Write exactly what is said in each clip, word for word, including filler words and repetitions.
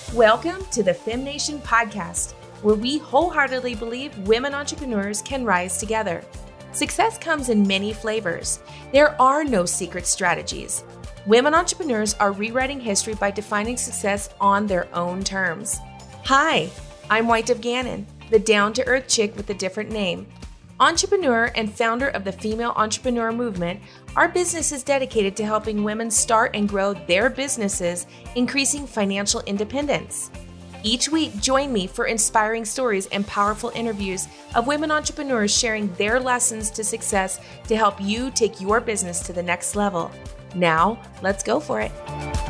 Welcome to the FemNation podcast, where we wholeheartedly believe women entrepreneurs can rise together. Success comes in many flavors. There are no secret strategies. Women entrepreneurs are rewriting history by defining success on their own terms. Hi, I'm White Dove Gannon, the down-to-earth chick with a different name. Entrepreneur and founder of the Female Entrepreneur Movement, our business is dedicated to helping women start and grow their businesses, increasing financial independence. Each week, join me for inspiring stories and powerful interviews of women entrepreneurs sharing their lessons to success to help you take your business to the next level. Now, let's go for it.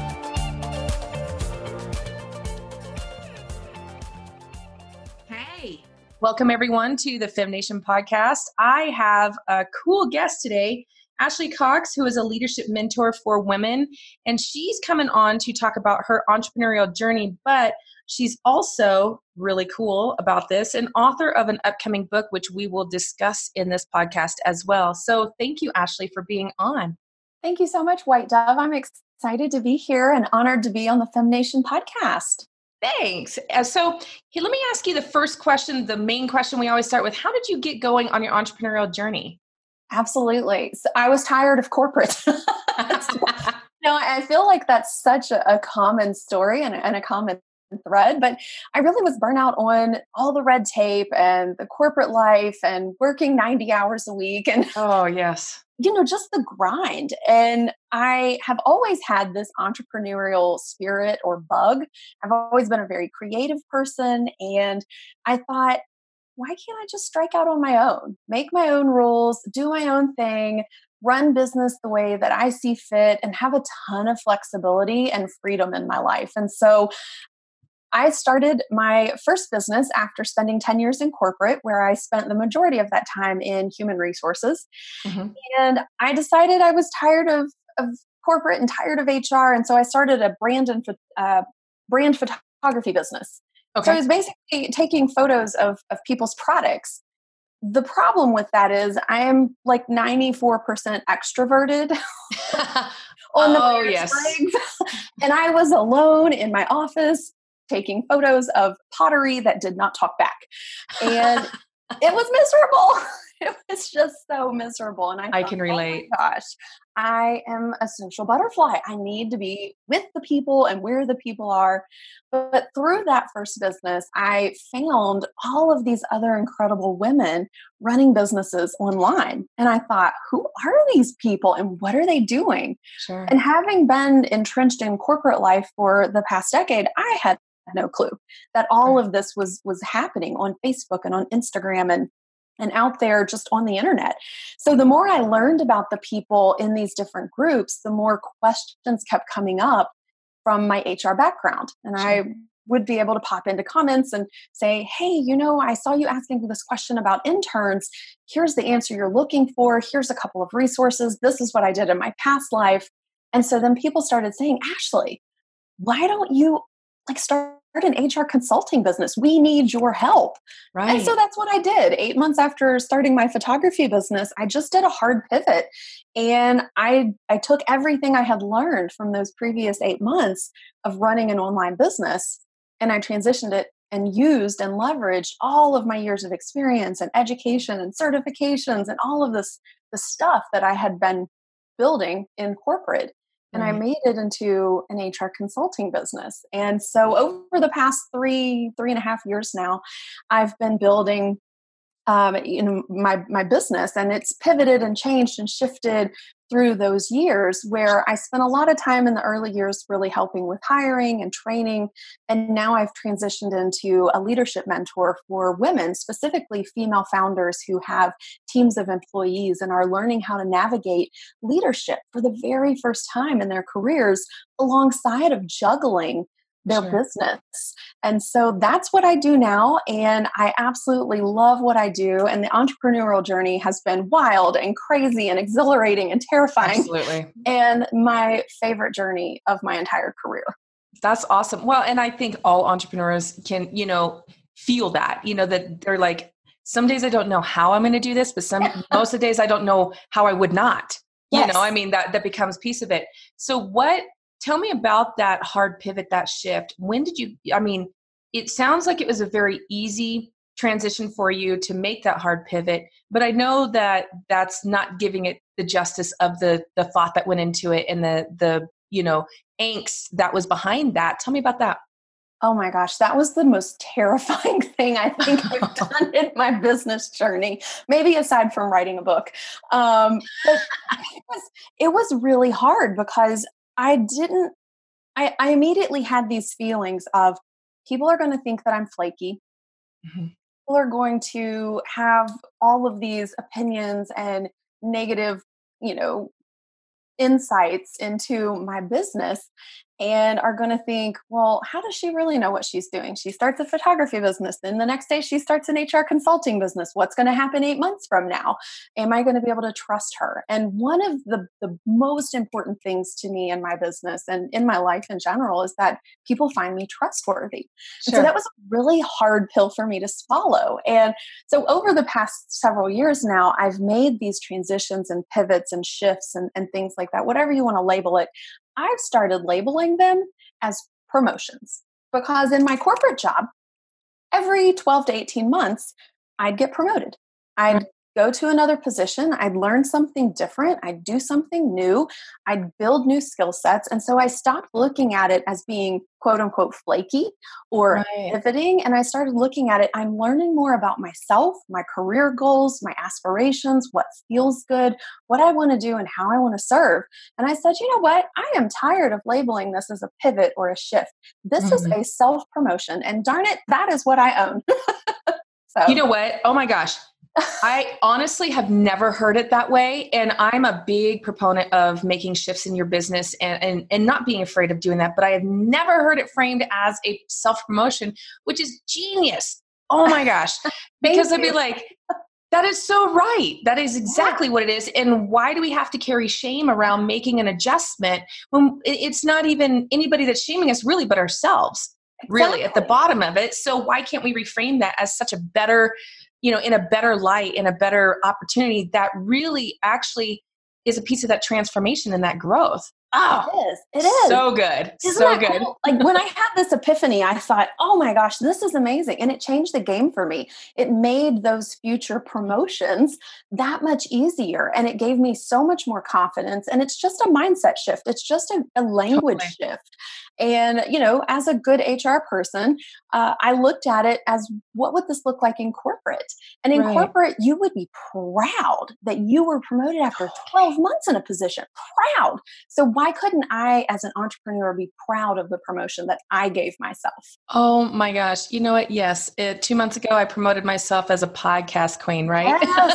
Hey, welcome everyone to the FemNation podcast. I have a cool guest today, Ashley Cox, who is a leadership mentor for women, and she's coming on to talk about her entrepreneurial journey, but she's also really cool about this, an author of an upcoming book, which we will discuss in this podcast as well. So thank you, Ashley, for being on. Thank you so much, White Dove. I'm excited to be here and honored to be on the FemNation podcast. Thanks. Uh, so hey, let me ask you the first question, the main question we always start with. How did you get going on your entrepreneurial journey? Absolutely. So I was tired of corporate. No, I feel like that's such a, a common story and, and a common thread, but I really was burnt out on all the red tape and the corporate life and working ninety hours a week. And oh, yes. You know, just the grind. And I have always had this entrepreneurial spirit or bug. I've always been a very creative person. And I thought, why can't I just strike out on my own, make my own rules, do my own thing, run business the way that I see fit, and have a ton of flexibility and freedom in my life? And so I started my first business after spending ten years in corporate, where I spent the majority of that time in human resources. Mm-hmm. And I decided I was tired of, of corporate and tired of H R. And so I started a brand and uh, brand photography business. Okay. So I was basically taking photos of, of people's products. The problem with that is I am like ninety-four percent extroverted on the oh, yes. And I was alone in my office taking photos of pottery that did not talk back. And it was miserable. It was just so miserable. And I, I thought, can relate. Oh my gosh, I am a social butterfly. I need to be with the people and where the people are. But, but through that first business, I found all of these other incredible women running businesses online. And I thought, who are these people and what are they doing? Sure. And having been entrenched in corporate life for the past decade, I had no clue that all of this was was happening on Facebook and on Instagram and and out there just on the internet. So the more I learned about the people in these different groups, the more questions kept coming up from my H R background. And sure. I would be able to pop into comments and say, hey, you know, I saw you asking this question about interns. Here's the answer you're looking for. Here's a couple of resources. This is what I did in my past life. And so then people started saying, Ashley, why don't you like start an H R consulting business? We need your help. Right. And so that's what I did. Eight months after starting my photography business, I just did a hard pivot. And I, I took everything I had learned from those previous eight months of running an online business, and I transitioned it and used and leveraged all of my years of experience and education and certifications and all of this, the stuff that I had been building in corporate. And I made it into an H R consulting business. And so over the past three, three and a half years now, I've been building um, you know, my, my business, and it's pivoted and changed and shifted through those years, where I spent a lot of time in the early years really helping with hiring and training. And now I've transitioned into a leadership mentor for women, specifically female founders who have teams of employees and are learning how to navigate leadership for the very first time in their careers, alongside of juggling their sure. business. And so that's what I do now. And I absolutely love what I do. And the entrepreneurial journey has been wild and crazy and exhilarating and terrifying. Absolutely. And my favorite journey of my entire career. That's awesome. Well, and I think all entrepreneurs can, you know, feel that, you know, that they're like, some days I don't know how I'm going to do this, but some, most of the days I don't know how I would not, you yes. know, I mean, that, that becomes piece of it. So what, tell me about that hard pivot, that shift. When did you, I mean, it sounds like it was a very easy transition for you to make that hard pivot, but I know that that's not giving it the justice of the the thought that went into it and the the you know angst that was behind that. Tell me about that. Oh my gosh, that was the most terrifying thing I think I've done in my business journey, maybe aside from writing a book. Um, but it was, it was really hard because I didn't, I, I immediately had these feelings of people are going to think that I'm flaky. Mm-hmm. People are going to have all of these opinions and negative, you know, insights into my business and are going to think, well, how does she really know what she's doing? She starts a photography business. Then the next day she starts an H R consulting business. What's going to happen eight months from now? Am I going to be able to trust her? And one of the, the most important things to me in my business and in my life in general is that people find me trustworthy. Sure. And so that was a really hard pill for me to swallow. And so over the past several years now, I've made these transitions and pivots and shifts and, and things like that, whatever you want to label it. I've started labeling them as promotions because in my corporate job, every twelve to eighteen months, I'd get promoted. I'd go to another position. I'd learn something different. I'd do something new. I'd build new skill sets. And so I stopped looking at it as being quote unquote flaky or right. pivoting. And I started looking at it. I'm learning more about myself, my career goals, my aspirations, what feels good, what I want to do and how I want to serve. And I said, you know what? I am tired of labeling this as a pivot or a shift. This mm-hmm. is a self-promotion. And darn it, that is what I own. So. You know what? Oh my gosh. I honestly have never heard it that way. And I'm a big proponent of making shifts in your business and, and, and not being afraid of doing that. But I have never heard it framed as a self-promotion, which is genius. Oh my gosh. Because I'd be like, that is so right. That is exactly yeah. what it is. And why do we have to carry shame around making an adjustment when it's not even anybody that's shaming us really, but ourselves, exactly. really at the bottom of it. So why can't we reframe that as such a better, you know, in a better light, in a better opportunity that really actually is a piece of that transformation and that growth? Oh, it is. It is. So good. Isn't so that good. Cool? Like when I had this epiphany, I thought, oh my gosh, this is amazing. And it changed the game for me. It made those future promotions that much easier. And it gave me so much more confidence. And it's just a mindset shift. It's just a, a language totally. shift. And, you know, as a good H R person, uh, I looked at it as what would this look like in corporate? And in right. corporate, you would be proud that you were promoted after twelve months in a position. Proud. So why couldn't I, as an entrepreneur, be proud of the promotion that I gave myself? Oh my gosh. You know what? Yes. It, two months ago, I promoted myself as a podcast queen, right? Yes.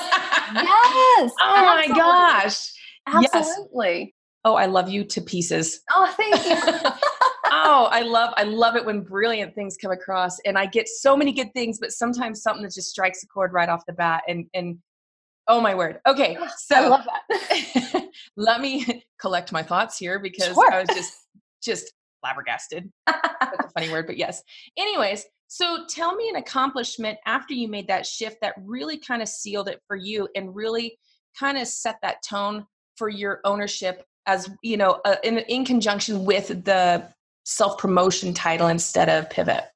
yes. Oh Absolutely. my gosh. Absolutely. Yes. Oh, I love you to pieces. Oh, thank you. Oh, I love, I love it when brilliant things come across and I get so many good things, but sometimes something that just strikes a chord right off the bat and, and oh my word. Okay. So I love that. Let me collect my thoughts here because sure. I was just, just flabbergasted. That's a funny word, but yes. Anyways, so tell me an accomplishment after you made that shift that really kind of sealed it for you and really kind of set that tone for your ownership as, you know, uh, in, in conjunction with the self-promotion title instead of pivot.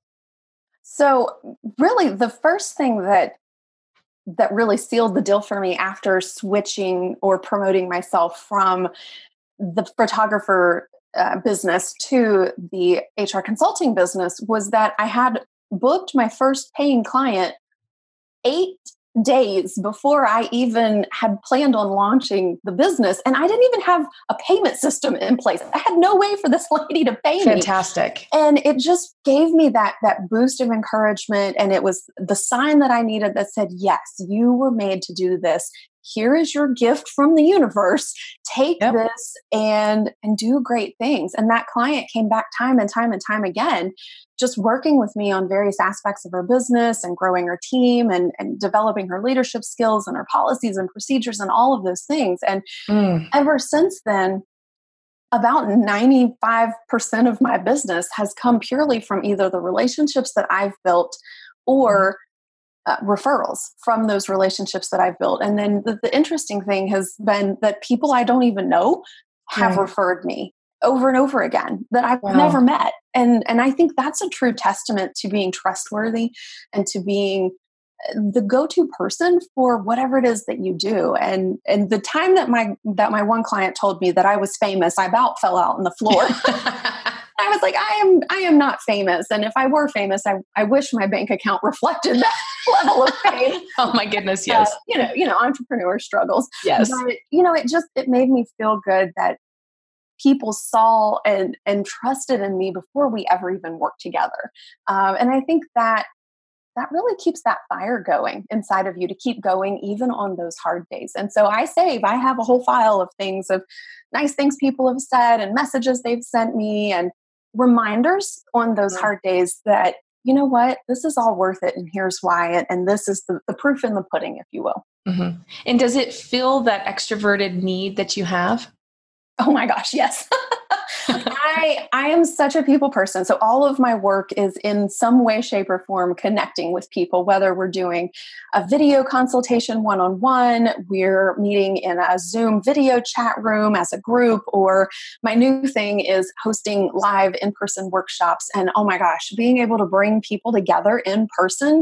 So really the first thing that that really sealed the deal for me after switching or promoting myself from the photographer uh, business to the H R consulting business was that I had booked my first paying client eight days before I even had planned on launching the business. And I didn't even have a payment system in place. I had no way for this lady to pay me. Fantastic. And it just gave me that, that boost of encouragement. And it was the sign that I needed that said, yes, you were made to do this. Here is your gift from the universe. Take yep. this and, and do great things. And that client came back time and time and time again, just working with me on various aspects of her business and growing her team and, and developing her leadership skills and her policies and procedures and all of those things. And mm. ever since then, about ninety-five percent of my business has come purely from either the relationships that I've built or Uh, referrals from those relationships that I've built. And then the, the interesting thing has been that people I don't even know have right. referred me. over and over again that I've Wow. never met. And, and I think that's a true testament to being trustworthy and to being the go-to person for whatever it is that you do. And, and the time that my, that my one client told me that I was famous, I about fell out on the floor. I was like, I am, I am not famous. And if I were famous, I, I wish my bank account reflected that level of fame. Oh my goodness. Yes. Uh, you know, you know, entrepreneur struggles. Yes. But, you know, it just, it made me feel good that people saw and, and trusted in me before we ever even worked together. Um, and I think that that really keeps that fire going inside of you to keep going even on those hard days. And so I save, I have a whole file of things, of nice things people have said and messages they've sent me and reminders on those Mm-hmm. hard days that, you know what, this is all worth it. And here's why. And, and this is the, the proof in the pudding, if you will. Mm-hmm. And does it fill that extroverted need that you have? Oh my gosh, yes. I I am such a people person. So all of my work is in some way, shape, or form connecting with people, whether we're doing a video consultation one-on-one, we're meeting in a Zoom video chat room as a group, or my new thing is hosting live in-person workshops. And oh my gosh, being able to bring people together in person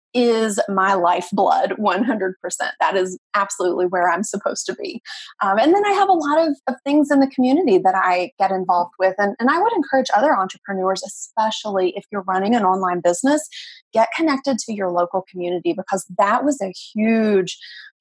is my lifeblood, one hundred percent. That is absolutely where I'm supposed to be. Um, and then I have a lot of, of things in the community that I get involved with. And, and I would encourage other entrepreneurs, especially if you're running an online business, get connected to your local community, because that was a huge,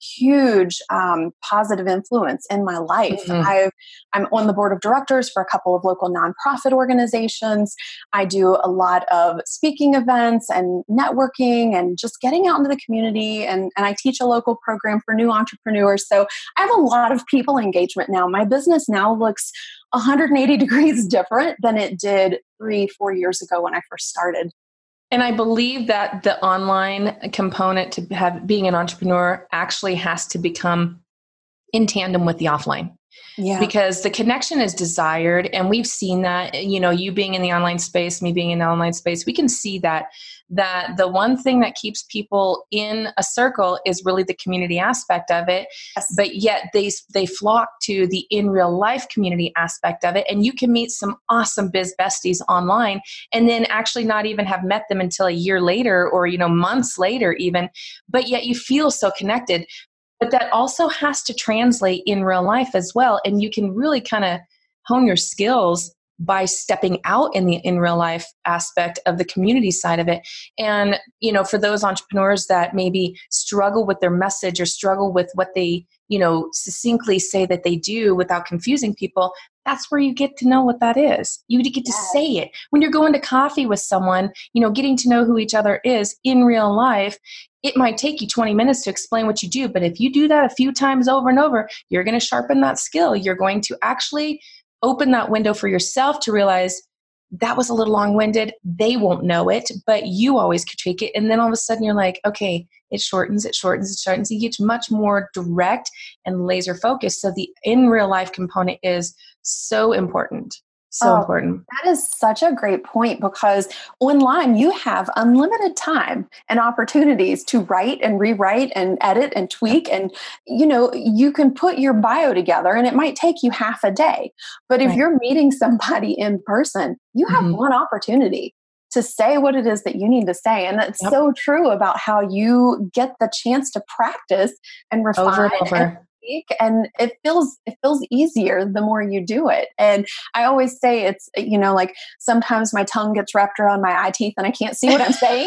huge um, positive influence in my life. Mm-hmm. I've, I'm on the board of directors for a couple of local nonprofit organizations. I do a lot of speaking events and networking and just getting out into the community. And, and I teach a local program for new entrepreneurs. So I have a lot of people engagement now. My business now looks one hundred eighty degrees different than it did three, four years ago when I first started. And I believe that the online component to have being an entrepreneur actually has to become in tandem with the offline. Yeah. Because the connection is desired. And we've seen that, you know, you being in the online space, me being in the online space, we can see that, that the one thing that keeps people in a circle is really the community aspect of it. Yes. But yet they, they flock to the in real life community aspect of it. And you can meet some awesome biz besties online and then actually not even have met them until a year later or, you know, months later even, but yet you feel so connected. But that also has to translate in real life as well. And you can really kind of hone your skills by stepping out in the in real life aspect of the community side of it. And, you know, for those entrepreneurs that maybe struggle with their message or struggle with what they, you know, succinctly say that they do without confusing people, that's where you get to know what that is. You get to Yes. say it. When you're going to coffee with someone, you know, getting to know who each other is in real life, it might take you twenty minutes to explain what you do. But if you do that a few times over and over, you're going to sharpen that skill. You're going to actually open that window for yourself to realize that was a little long-winded. They won't know it, but you always critique it. And then all of a sudden you're like, okay, it shortens, it shortens, it shortens. You get much more direct and laser focused. So the in real life component is so important. So Oh, important. That is such a great point, because online you have unlimited time and opportunities to write and rewrite and edit and tweak. And, you know, you can put your bio together and it might take you half a day. But if Right. you're meeting somebody in person, you have Mhm. one opportunity to say what it is that you need to say. And that's Yep. so true about how you get the chance to practice and refine Over and over. and speak, and it feels it feels easier the more you do it. And I always say it's, you know, like sometimes my tongue gets wrapped around my eye teeth and I can't see what I'm saying.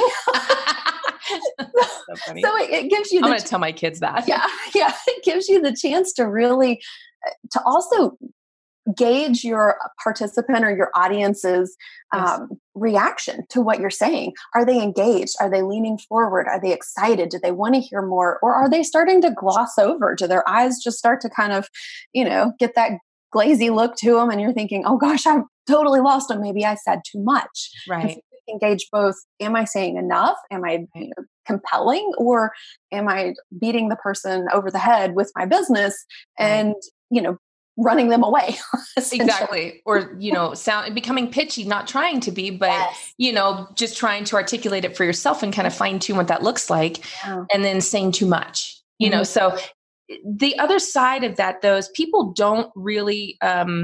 So funny. So it, it gives you I'm the going to tell my kids that. yeah, yeah, it gives you the chance to really to also gauge your participant or your audience's Yes. um, reaction to what you're saying. Are they engaged? Are they leaning forward? Are they excited? Do they want to hear more? Or are they starting to gloss over? Do their eyes just start to kind of, you know, get that glazy look to them? And you're thinking, oh gosh, I'm totally lost them. Maybe I said too much. And Right. so you engage both. Am I saying enough? Am I you know, compelling? Or am I beating the person over the head with my business and, you know, running them away? Exactly. Or, you know, sound becoming pitchy, not trying to be, but, Yes. you know, just trying to articulate it for yourself and kind of fine tune what that looks like, Yeah. and then saying too much, you know? Mhm. So the other side of that, though, is people don't really, um,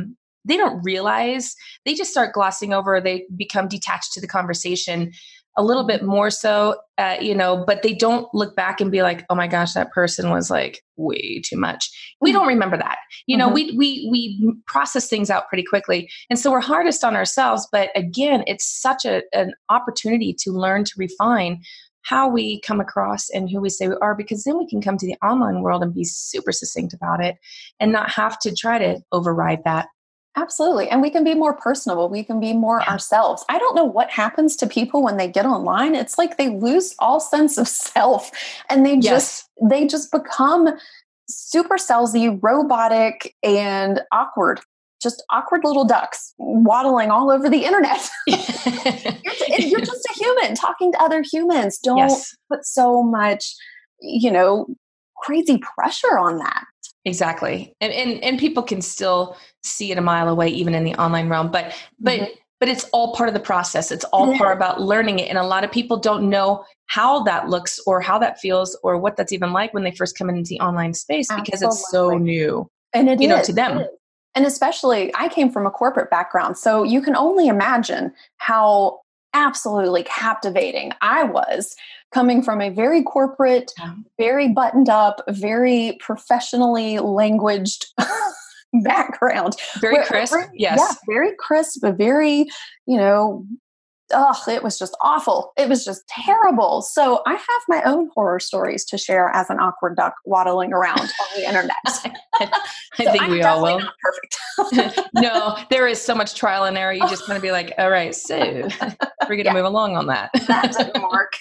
they don't realize, they just start glossing over, they become detached to the conversation a little bit more so, uh, you know, but they don't look back and be like, oh my gosh, that person was like way too much. We don't remember that. You know, mm-hmm. we, we, we process things out pretty quickly. And so we're hardest on ourselves. But again, it's such a, an opportunity to learn to refine how we come across and who we say we are, because then we can come to the online world and be super succinct about it and not have to try to override that. Absolutely. And we can be more personable. We can be more yeah. ourselves. I don't know what happens to people when they get online. It's like they lose all sense of self and they yes. just, they just become super salesy, robotic, and awkward. Just awkward little ducks waddling all over the internet. you're, you're just a human talking to other humans. Don't yes. put so much, you know, crazy pressure on that. Exactly. And, and and people can still see it a mile away, even in the online realm. But but mm-hmm. but it's all part of the process. It's all mm-hmm. part about learning it. And a lot of people don't know how that looks or how that feels or what that's even like when they first come into the online space Absolutely. Because it's so new. And it you is, know, to them. And especially, I came from a corporate background, so you can only imagine how absolutely captivating I was coming from a very corporate, yeah. very buttoned up, very professionally languaged background. Very where, crisp. Where, yes. Yeah, very crisp, but very, you know, ugh, it was just awful. It was just terrible. So I have my own horror stories to share as an awkward duck waddling around on the internet. I so think I'm we all will. Not perfect. No, there is so much trial and error. You just kind of be like, all right, so we're going to yeah. move along on that. That didn't work.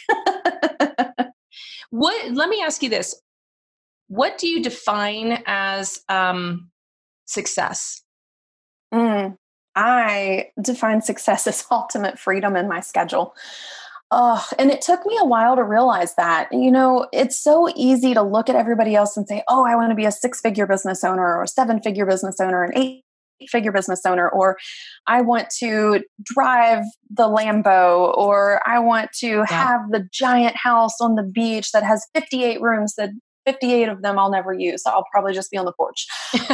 What? Let me ask you this. What do you define as um, success? Mm. I define success as ultimate freedom in my schedule. Uh, and it took me a while to realize that. You know, it's so easy to look at everybody else and say, oh, I want to be a six-figure business owner or a seven-figure business owner, an eight-figure business owner, or I want to drive the Lambo, or I want to yeah. have the giant house on the beach that has fifty-eight rooms that fifty-eight of them I'll never use. So I'll probably just be on the porch.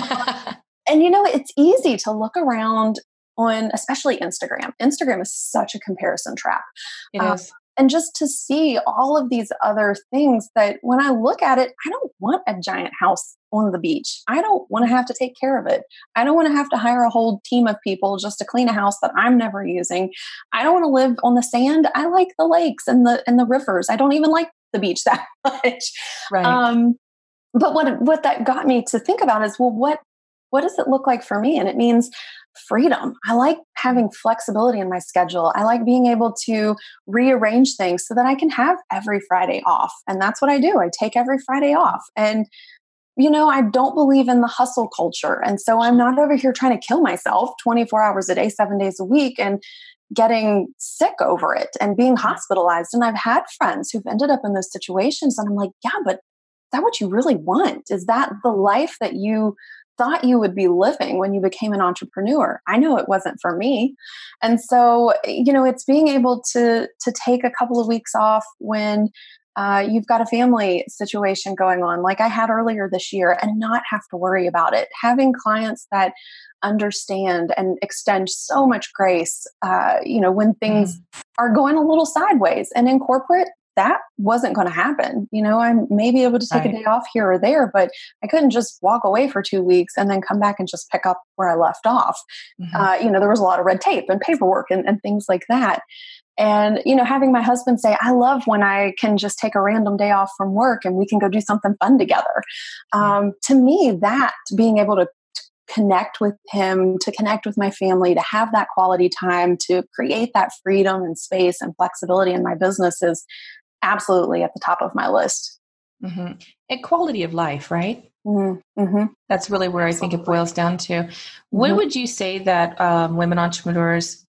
And, you know, it's easy to look around on, especially Instagram. Instagram is such a comparison trap. It um, is. And just to see all of these other things that when I look at it, I don't want a giant house on the beach. I don't want to have to take care of it. I don't want to have to hire a whole team of people just to clean a house that I'm never using. I don't want to live on the sand. I like the lakes and the and the rivers. I don't even like the beach that much. Right. Um, but what what that got me to think about is, well, what What does it look like for me? And it means freedom. I like having flexibility in my schedule. I like being able to rearrange things so that I can have every Friday off. And that's what I do. I take every Friday off. And, you know, I don't believe in the hustle culture. And so I'm not over here trying to kill myself twenty-four hours a day, seven days a week, and getting sick over it and being hospitalized. And I've had friends who've ended up in those situations. And I'm like, yeah, but is that what you really want? Is that the life that you thought you would be living when you became an entrepreneur? I know it wasn't for me. And so, you know, it's being able to to take a couple of weeks off when uh, you've got a family situation going on, like I had earlier this year, and not have to worry about it. Having clients that understand and extend so much grace, uh, you know, when things mm. are going a little sideways. And in corporate, that wasn't going to happen. You know, I may be able to take right. a day off here or there, but I couldn't just walk away for two weeks and then come back and just pick up where I left off. Mm-hmm. Uh, you know, there was a lot of red tape and paperwork and, and things like that. And, you know, having my husband say, I love when I can just take a random day off from work and we can go do something fun together. Um, to me, that being able to connect with him, to connect with my family, to have that quality time, to create that freedom and space and flexibility in my business is absolutely at the top of my list. Mm-hmm. And quality of life, right? Mm-hmm. That's really where Absolutely. I think it boils down to. Mm-hmm. What would you say that um, women entrepreneurs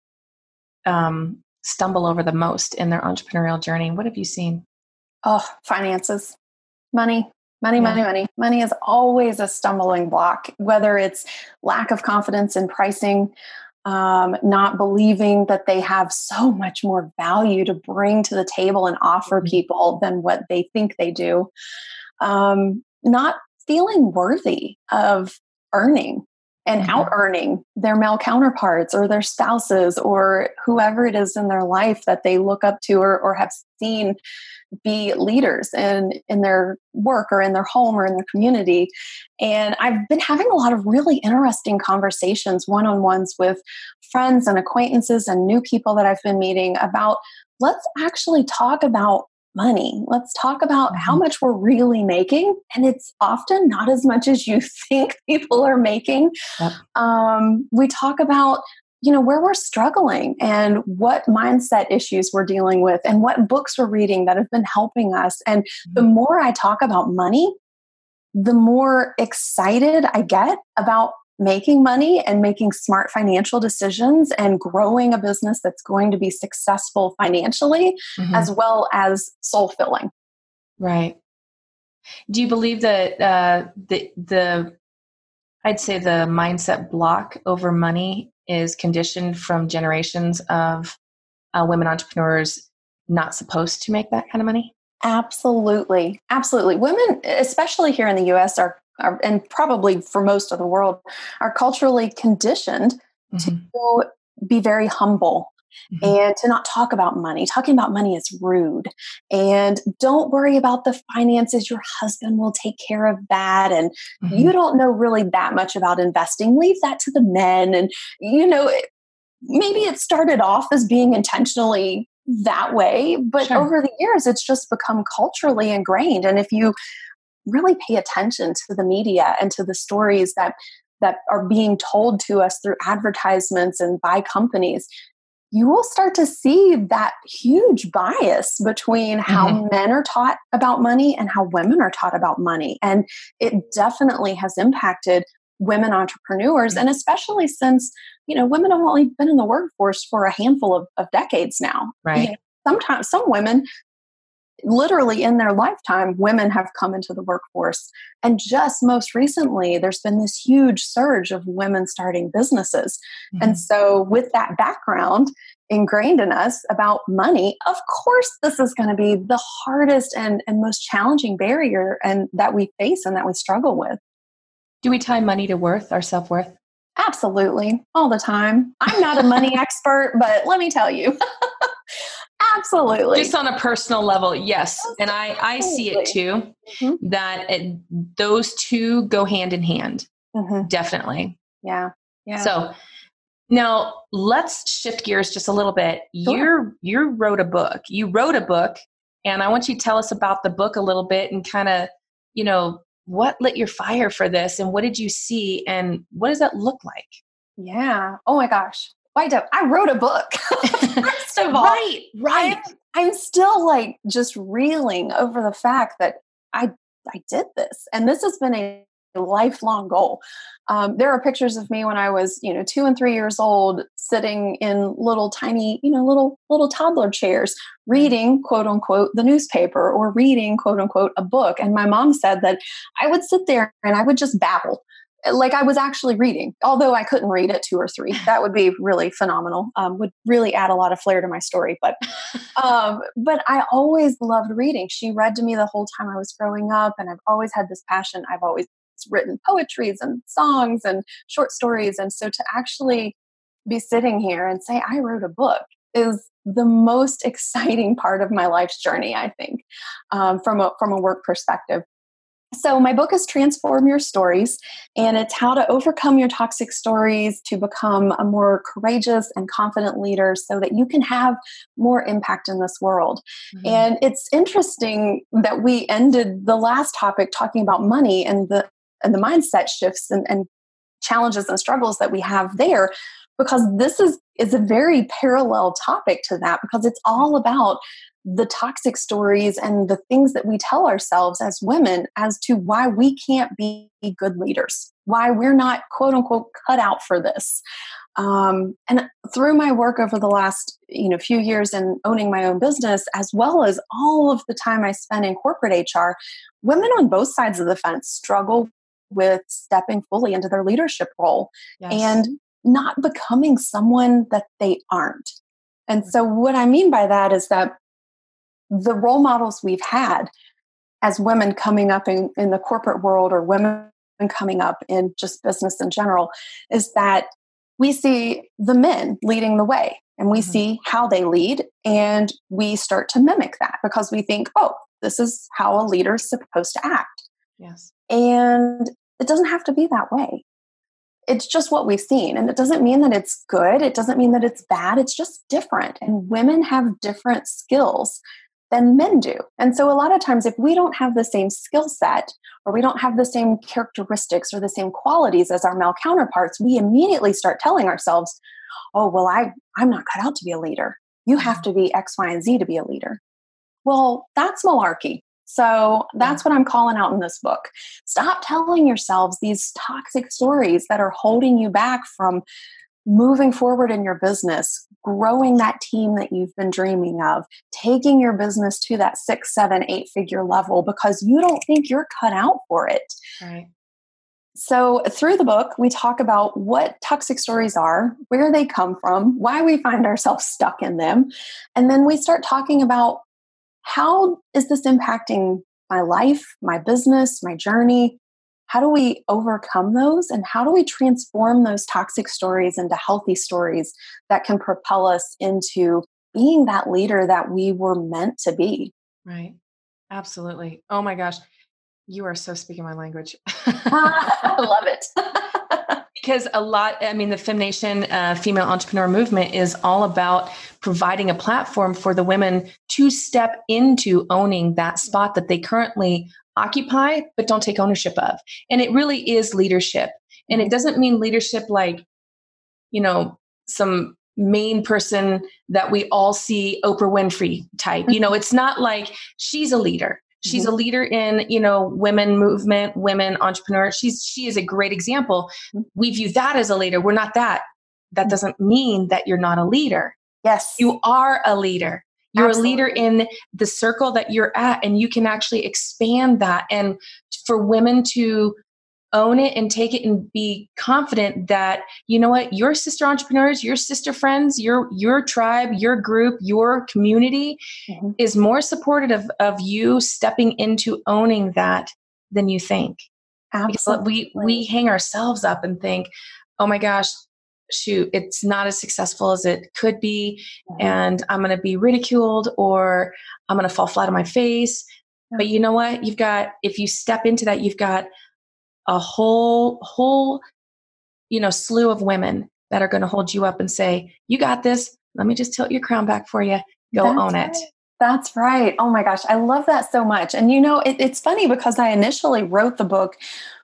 um, stumble over the most in their entrepreneurial journey? What have you seen? Oh, finances, money. Money, yeah. money, money. Money is always a stumbling block, whether it's lack of confidence in pricing, um, not believing that they have so much more value to bring to the table and offer mm-hmm. people than what they think they do, um, not feeling worthy of earning and Mm-hmm. out earning their male counterparts or their spouses or whoever it is in their life that they look up to or, or have seen be leaders in, in their work or in their home or in their community. And I've been having a lot of really interesting conversations, one-on-ones with friends and acquaintances and new people that I've been meeting about, let's actually talk about money. Let's talk about how much we're really making. And it's often not as much as you think people are making. Yep. Um, we talk about, you know, where we're struggling and what mindset issues we're dealing with and what books we're reading that have been helping us. And mm-hmm. the more I talk about money, the more excited I get about making money and making smart financial decisions and growing a business that's going to be successful financially, mm-hmm. as well as soul filling. Right. Do you believe that uh, the, the, I'd say the mindset block over money is conditioned from generations of uh, women entrepreneurs not supposed to make that kind of money? Absolutely. Absolutely. Women, especially here in the U S, are, are and probably for most of the world, are culturally conditioned mm-hmm. to be very humble mm-hmm. and to not talk about money. Talking about money is rude. And don't worry about the finances. Your husband will take care of that. And mm-hmm. you don't know really that much about investing. Leave that to the men. And, you know, maybe it started off as being intentionally that way, but sure. over the years, it's just become culturally ingrained. And if you really pay attention to the media and to the stories that that are being told to us through advertisements and by companies, you will start to see that huge bias between how mm-hmm. men are taught about money and how women are taught about money. And it definitely has impacted women entrepreneurs, mm-hmm. and especially since, you know, women have only been in the workforce for a handful of, of decades now. Right. You know, sometimes some women, literally in their lifetime, women have come into the workforce. And just most recently, there's been this huge surge of women starting businesses. Mm-hmm. And so with that background ingrained in us about money, of course, this is going to be the hardest and, and most challenging barrier and that we face and that we struggle with. Do we tie money to worth, our self-worth? Absolutely. All the time. I'm not a money expert, but let me tell you. Absolutely. Just on a personal level, yes. And I, I see it too, mm-hmm. that it, those two go hand in hand. Mm-hmm. Definitely. Yeah. Yeah. So now let's shift gears just a little bit. Sure. You're, you wrote a book. You wrote a book, and I want you to tell us about the book a little bit and kind of, you know, what lit your fire for this, and what did you see, and what does that look like? Yeah. Oh my gosh. Why do I wrote a book? First of all, right, right. I'm, I'm still like just reeling over the fact that I I did this, and this has been a lifelong goal. Um, there are pictures of me when I was, you know, two and three years old, sitting in little tiny, you know, little little toddler chairs, reading, quote unquote, the newspaper or reading, quote unquote, a book. And my mom said that I would sit there and I would just babble, like I was actually reading, although I couldn't read at two or three. That would be really phenomenal. Um, would really add a lot of flair to my story. But, um, but I always loved reading. She read to me the whole time I was growing up, and I've always had this passion. I've always written poetries and songs and short stories. And so to actually be sitting here and say, I wrote a book is the most exciting part of my life's journey, I think, um, from a, from a work perspective. So my book is Transform Your Stories, and it's how to overcome your toxic stories to become a more courageous and confident leader so that you can have more impact in this world. Mm-hmm. And it's interesting that we ended the last topic talking about money and the and the mindset shifts and, and challenges and struggles that we have there, because this is, is a very parallel topic to that, because it's all about the toxic stories and the things that we tell ourselves as women as to why we can't be good leaders, why we're not, quote unquote, cut out for this. Um, and through my work over the last, you know, few years in owning my own business, as well as all of the time I spent in corporate H R, women on both sides of the fence struggle with stepping fully into their leadership role yes. and not becoming someone that they aren't. And so what I mean by that is that the role models we've had as women coming up in, in the corporate world, or women been coming up in just business in general is that we see the men leading the way and we mm-hmm. see how they lead, and we start to mimic that because we think, oh, this is how a leader is supposed to act. Yes. And it doesn't have to be that way. It's just what we've seen. And it doesn't mean that it's good. It doesn't mean that it's bad. It's just different. And women have different skills than men do. And so a lot of times, if we don't have the same skill set, or we don't have the same characteristics or the same qualities as our male counterparts, we immediately start telling ourselves, oh, well, I, I'm not cut out to be a leader. You have to be X, Y, and Z to be a leader. Well, that's malarkey. So that's what I'm calling out in this book. Stop telling yourselves these toxic stories that are holding you back from moving forward in your business, growing that team that you've been dreaming of, taking your business to that six, seven, eight figure level because you don't think you're cut out for it. Right. So through the book, we talk about what toxic stories are, where they come from, why we find ourselves stuck in them. And then we start talking about how is this impacting my life, my business, my journey? How do we overcome those? And how do we transform those toxic stories into healthy stories that can propel us into being that leader that we were meant to be? Right. Absolutely. Oh my gosh. You are so speaking my language. I love it. Because a lot, I mean, the FemNation uh, female entrepreneur movement is all about providing a platform for the women to step into owning that spot that they currently occupy, but don't take ownership of. And it really is leadership. And it doesn't mean leadership like, you know, some main person that we all see, Oprah Winfrey type. You know, it's not like she's a leader. She's mm-hmm. a leader in, you know, women movement, women entrepreneurs. She's, she is a great example. We view that as a leader. We're not that. That doesn't mean that you're not a leader. Yes. You are a leader. You're Absolutely. a leader in the circle that you're at, and you can actually expand that. And for women to own it and take it and be confident that, you know what, your sister entrepreneurs, your sister friends, your your tribe, your group, your community mm-hmm. is more supportive of, of you stepping into owning that than you think. Absolutely. Because we we hang ourselves up and think, oh my gosh, shoot, it's not as successful as it could be, mm-hmm. and I'm going to be ridiculed, or I'm going to fall flat on my face. Yeah. But you know what? You've got, if you step into that, you've got a whole, whole, you know, slew of women that are going to hold you up and say, you got this. Let me just tilt your crown back for you. Go That's own right. it. That's right. Oh my gosh. I love that so much. And you know, it, it's funny because I initially wrote the book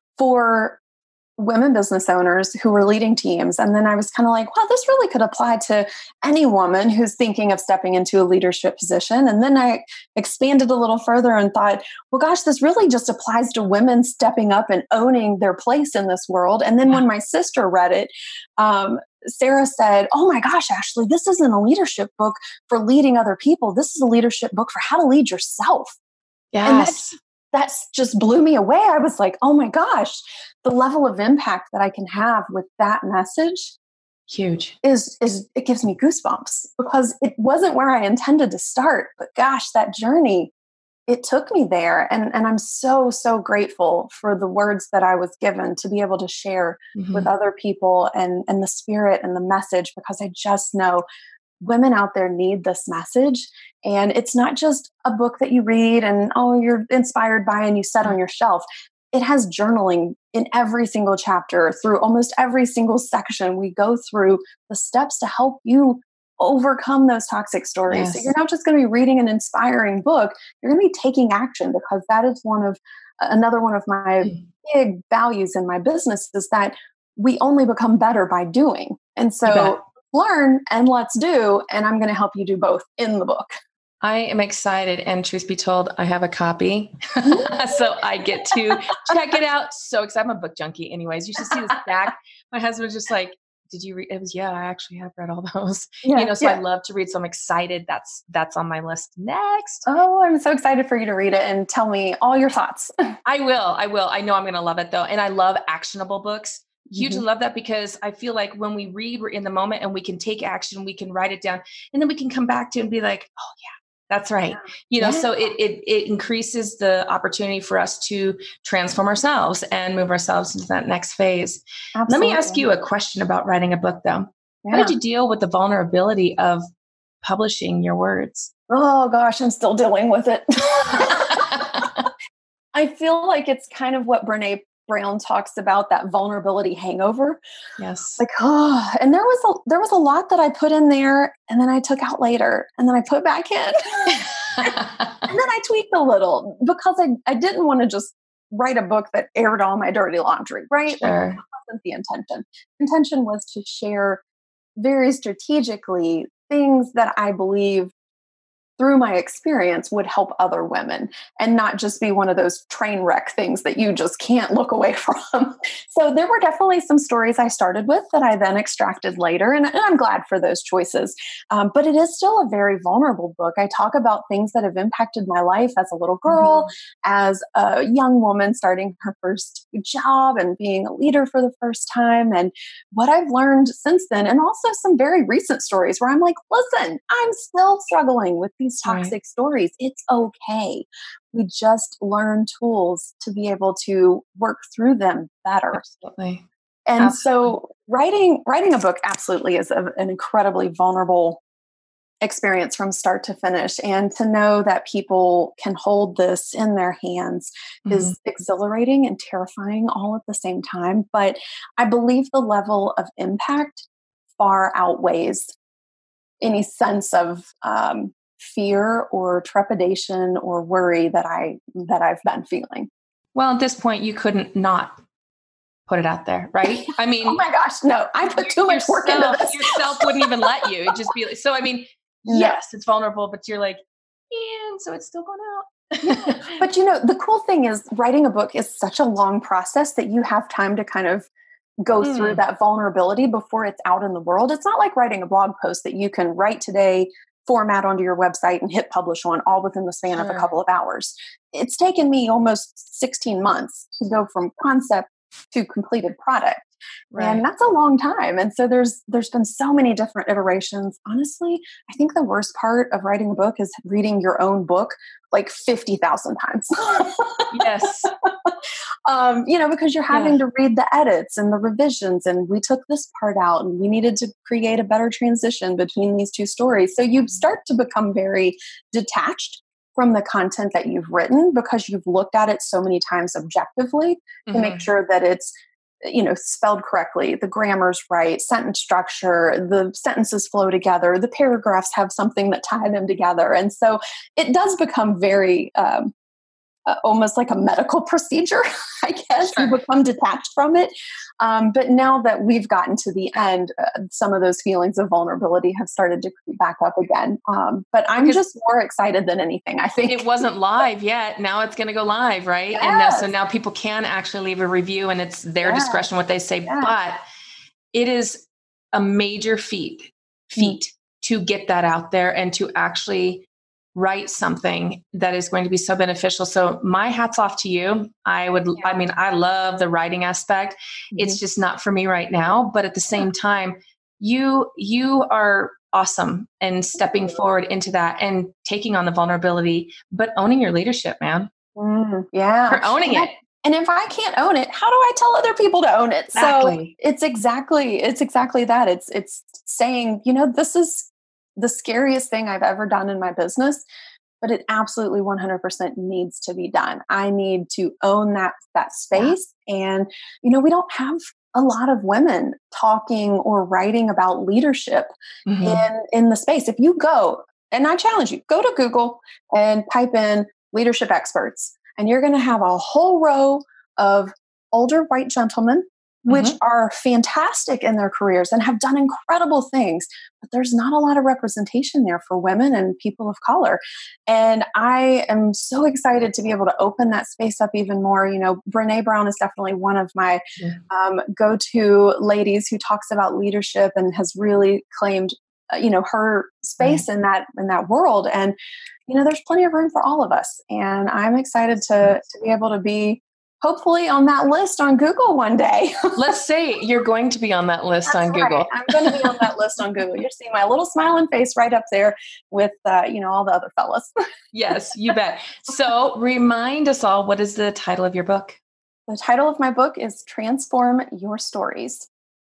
for women business owners who were leading teams. And then I was kind of like, wow, this really could apply to any woman who's thinking of stepping into a leadership position. And then I expanded a little further and thought, well, gosh, this really just applies to women stepping up and owning their place in this world. And then yeah. when my sister read it, um, Sarah said, oh my gosh, Ashley, this isn't a leadership book for leading other people. This is a leadership book for how to lead yourself. Yes. And that's, that's just blew me away. I was like, oh my gosh, the level of impact that I can have with that message huge is, is it gives me goosebumps because it wasn't where I intended to start, but gosh, that journey, it took me there. And, and I'm so, so grateful for the words that I was given to be able to share mm-hmm. with other people and, and the spirit and the message, because I just know women out there need this message. And it's not just a book that you read and, oh, you're inspired by and you set on your shelf. It has journaling in every single chapter. Through almost every single section, we go through the steps to help you overcome those toxic stories. Yes. So you're not just going to be reading an inspiring book, you're going to be taking action, because that is one of another one of my mm. big values in my business is that we only become better by doing. And so learn and let's do, and I'm going to help you do both in the book. I am excited, and truth be told, I have a copy, so I get to check it out. So excited. I'm a book junkie anyways. You should see the stack. My husband was just like, did you read? It was, yeah, I actually have read all those, yeah, you know, so yeah. I love to read. So I'm excited. That's, that's on my list next. Oh, I'm so excited for you to read it and tell me all your thoughts. I will. I will. I know I'm going to love it though. And I love actionable books. Hugely mm-hmm. love that, because I feel like when we read, we're in the moment and we can take action, we can write it down, and then we can come back to it and be like, oh yeah, That's right. You know, Yeah. so it, it, it increases the opportunity for us to transform ourselves and move ourselves into that next phase. Let me ask Absolutely. you a question about writing a book, though. How did Yeah. you deal with the vulnerability of publishing your words? Oh gosh, I'm still dealing with it. I feel like it's kind of what Brene Brown talks about, that vulnerability hangover. Yes. Like, oh, and there was a there was a lot that I put in there and then I took out later and then I put back in. And then I tweaked a little because I, I didn't want to just write a book that aired all my dirty laundry, right? Sure. Like, that wasn't the intention. Intention was to share very strategically things that I believe through my experience would help other women and not just be one of those train wreck things that you just can't look away from. So there were definitely some stories I started with that I then extracted later. And, and I'm glad for those choices. Um, but it is still a very vulnerable book. I talk about things that have impacted my life as a little girl, mm-hmm. as a young woman starting her first job and being a leader for the first time, and what I've learned since then. And also some very recent stories where I'm like, listen, I'm still struggling with these toxic right. stories. It's okay. We just learn tools to be able to work through them better. Absolutely. And Absolutely. so writing writing a book absolutely is a, an incredibly vulnerable experience from start to finish. And to know that people can hold this in their hands mm-hmm. is exhilarating and terrifying all at the same time. But I believe the level of impact far outweighs any sense of um, fear or trepidation or worry that I that I've been feeling. Well, at this point, you couldn't not put it out there, right? I mean, oh my gosh, no! I put too much yourself, work into this. Yourself wouldn't even let you. It'd just be like, so. I mean, no. Yes, it's vulnerable, but you're like, and so it's still going out. Yeah. But you know, the cool thing is, writing a book is such a long process that you have time to kind of go mm. through that vulnerability before it's out in the world. It's not like writing a blog post that you can write today, format onto your website and hit publish on all within the span sure. of a couple of hours. It's taken me almost sixteen months to go from concept to completed product. Right. And that's a long time. And so there's there's been so many different iterations. Honestly, I think the worst part of writing a book is reading your own book like fifty thousand times. Yes. Um, you know, because you're having yeah. to read the edits and the revisions, and we took this part out and we needed to create a better transition between these two stories. So you start to become very detached from the content that you've written because you've looked at it so many times objectively mm-hmm. to make sure that it's, you know, spelled correctly, the grammar's right, sentence structure, the sentences flow together, the paragraphs have something that tie them together. And so it does become very, um, uh, almost like a medical procedure, I guess. Sure. You become detached from it. Um, but now that we've gotten to the end, uh, some of those feelings of vulnerability have started to creep back up again. Um, but I'm because just more excited than anything, I think. It wasn't live yet. Now it's going to go live, right? Yes. And now, so now people can actually leave a review and it's their yes. discretion what they say. Yes. But it is a major feat, feat mm. to get that out there and to actually write something that is going to be so beneficial. So my hat's off to you. I would, yeah. I mean, I love the writing aspect. Mm-hmm. It's just not for me right now, but at the same time, you, you are awesome and stepping forward into that and taking on the vulnerability, but owning your leadership, man. Mm, yeah. You're owning and it. I, and if I can't own it, how do I tell other people to own it? Exactly. So it's exactly, it's exactly that. It's, it's saying, you know, this is the scariest thing I've ever done in my business, but it absolutely one hundred percent needs to be done. I need to own that, that space. Yeah. And, you know, we don't have a lot of women talking or writing about leadership mm-hmm. in, in the space. If you go, and I challenge you, go to Google and type in leadership experts, and you're going to have a whole row of older white gentlemen which mm-hmm. are fantastic in their careers and have done incredible things, but there's not a lot of representation there for women and people of color. And I am so excited to be able to open that space up even more. You know, Brene Brown is definitely one of my yeah. um, go-to ladies who talks about leadership and has really claimed, uh, you know, her space right. in that, in that world. And, you know, there's plenty of room for all of us. And I'm excited to, to be able to be hopefully on that list on Google one day. Let's say you're going to be on that list That's on right. Google. I'm going to be on that list on Google. You're seeing my little smiling face right up there with, uh, you know, all the other fellas. Yes, you bet. So remind us all, what is the title of your book? The title of my book is Transform Your Stories.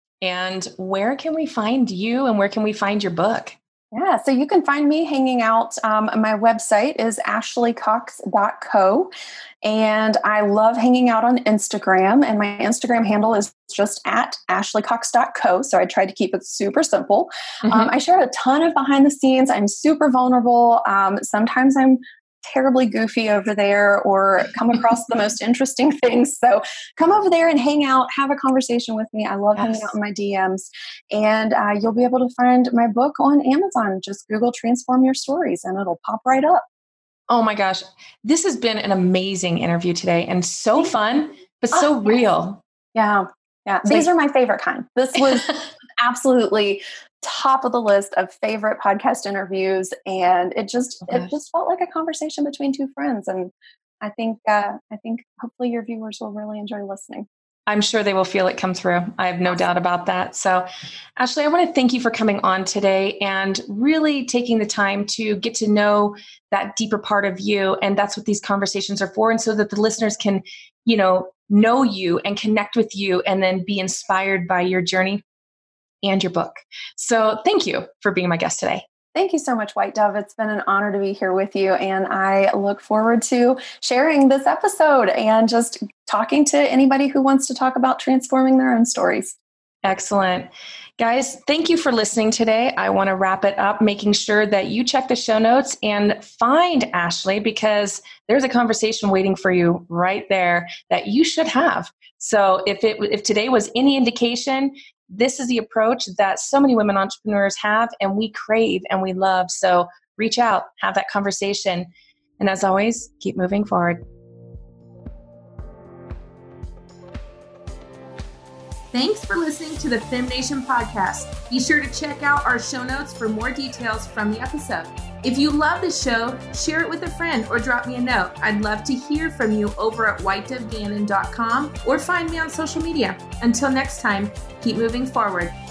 And where can we find you and where can we find your book? Yeah, so you can find me hanging out. Um, my website is ashley cox dot co. And I love hanging out on Instagram. And my Instagram handle is just at ashley cox dot co. So I try to keep it super simple. Mm-hmm. Um, I share a ton of behind the scenes. I'm super vulnerable. Um, sometimes I'm terribly goofy over there or come across the most interesting things. So come over there and hang out, have a conversation with me. I love yes. hanging out in my D Ms. And uh, you'll be able to find my book on Amazon. Just Google Transform Your Stories and it'll pop right up. Oh my gosh. This has been an amazing interview today and so fun, but so oh, real. Yeah. Yeah. It's These like- are my favorite kind. This was absolutely top of the list of favorite podcast interviews. And it just, oh, it just felt like a conversation between two friends. And I think, uh, I think hopefully your viewers will really enjoy listening. I'm sure they will feel it come through. I have no doubt about that. So Ashley, I want to thank you for coming on today and really taking the time to get to know that deeper part of you. And that's what these conversations are for. And so that the listeners can, you know, know you and connect with you and then be inspired by your journey and your book. So thank you for being my guest today. Thank you so much, White Dove. It's been an honor to be here with you. And I look forward to sharing this episode and just talking to anybody who wants to talk about transforming their own stories. Excellent. Guys, thank you for listening today. I want to wrap it up, making sure that you check the show notes and find Ashley because there's a conversation waiting for you right there that you should have. So if it if today was any indication, this is the approach that so many women entrepreneurs have and we crave and we love. So reach out, have that conversation. And as always, keep moving forward. Thanks for listening to the FemNation podcast. Be sure to check out our show notes for more details from the episode. If you love the show, share it with a friend or drop me a note. I'd love to hear from you over at white dove gannon dot com or find me on social media. Until next time, keep moving forward.